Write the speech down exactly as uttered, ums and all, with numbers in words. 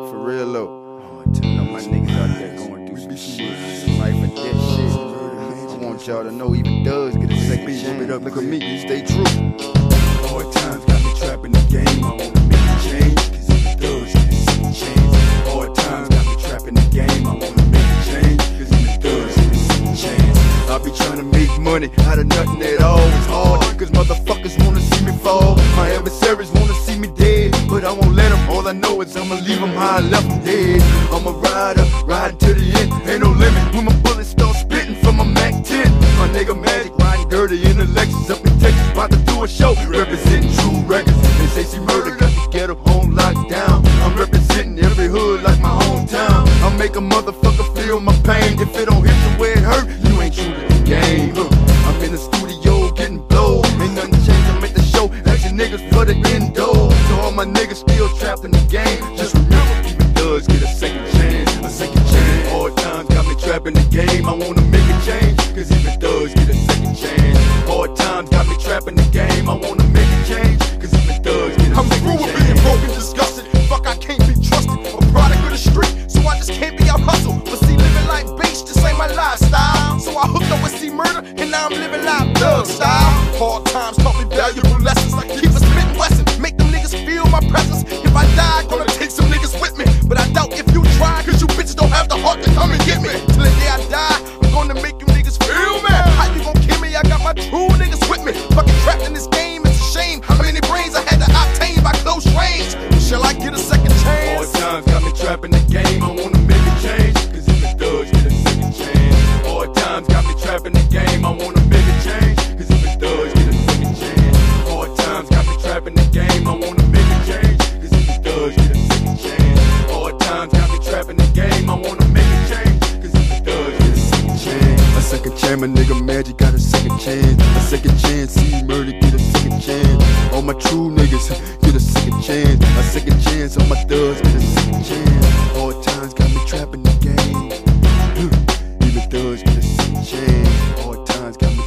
for real though. You know my niggas out there going through some shit, some life and death shit. I want y'all to know even thugs get a second chance. Look at me, stay true. Hard times got me trapped in the game. I wanna make a change, cause even thugs get a second chance. Hard times got me trapped in the game. I wanna make a change, cause even thugs get a second chance. I be trying to make money out of nothing at all. It's hard, cause motherfuckers wanna see me fall. My adversaries wanna see me dead, but I won't let them. All I know is I'ma leave them how I left them dead. I'm a rider, riding to the end, ain't no limit. When my bullets start spitting from my Mac ten. My nigga Magic riding dirty in the Lexus up in Texas, about to do a show, representing true records. They say she murder, got the ghetto home locked down. I'm representing every hood like my hometown. I make a motherfucker feel my pain. If it don't hit you where it hurt, you ain't true to the game. Huh. I'm in the studio getting blow, ain't nothing changed, I make the show. Action niggas for the endo. So all my niggas still trapped in the game. Just remember, even thugs get a second chance, a second chance. Hard times got me trapped in the game. I wanna make a change, cause even thugs get a second chance. Hard times got me trapped in the game. I wanna make a change, cause even thugs get a I'm second through chance. with being broken, disgusted. Fuck, I can't be trusted. A product of the street, so I just can't be out hustled. But see, living like beach, this ain't my lifestyle. So I hooked up with C Murder, and now I'm living like thug style. Hard times taught me valuable lessons. Like keep a spit Wesson, make them niggas feel my presence. If I die, gonna take some niggas with me. But I doubt if you try, cause you bitches don't have the heart to come and get me. Till the day I die, I'm gonna make you niggas feel me. How you gon' kill me? I got my true niggas with me. Fucking trapped in this game, it's a shame. How many brains I had to obtain by close range? Shall I get a second Hard chance? times got me trapped in the game. I wanna make a change, cause even thugs get a second chance. Hard times got me trapped in the game. I wanna make a change, cause even thugs get a second chance. Hard times got me trapped in the game. I wanna make a change, cause even thugs get a second chance. Hard times got me trapped in the game. I wanna make a change, cause even thugs get a second chance. A second chance, my nigga Magic got a second chance. A second chance, C Murder get a second chance. All my true niggas get a second chance. A second chance, all my thugs get a second chance. Hard times got me trapped in the game. Even thugs get a second chance. Hard times got me